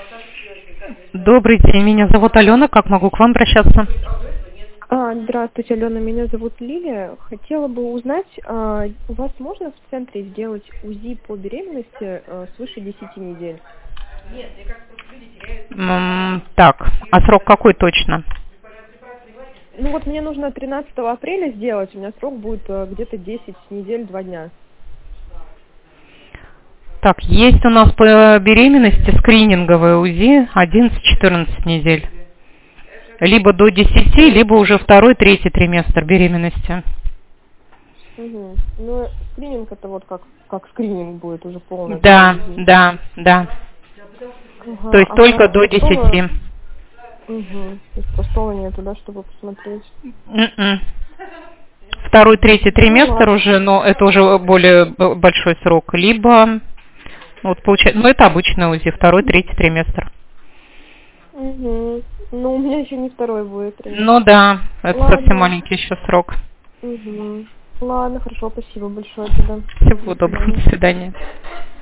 Добрый день, меня зовут Алена, как могу к вам обращаться? Здравствуйте, Алена, меня зовут Лилия. Хотела бы узнать, у вас можно в центре сделать УЗИ по беременности свыше 10 недель? Так, а срок какой точно? Ну вот мне нужно 13 апреля сделать, у меня срок будет где-то 10 недель, 2 дня. Так, есть у нас по беременности скрининговое УЗИ 11-14 недель. Либо до 10, либо уже второй, третий триместр беременности. Угу. Ну, скрининг это вот как скрининг будет уже полный. Да. Ага. То есть только до 10. Угу. То есть простола нету, да, чтобы посмотреть? Второй, третий триместр уже, но это уже более большой срок. Либо, вот получается, ну это обычный УЗИ, второй, третий триместр. Угу. Ну, у меня еще не второй будет. Ну да, это совсем маленький еще срок. Угу. Ладно, хорошо, спасибо большое тогда. Всего доброго, до свидания.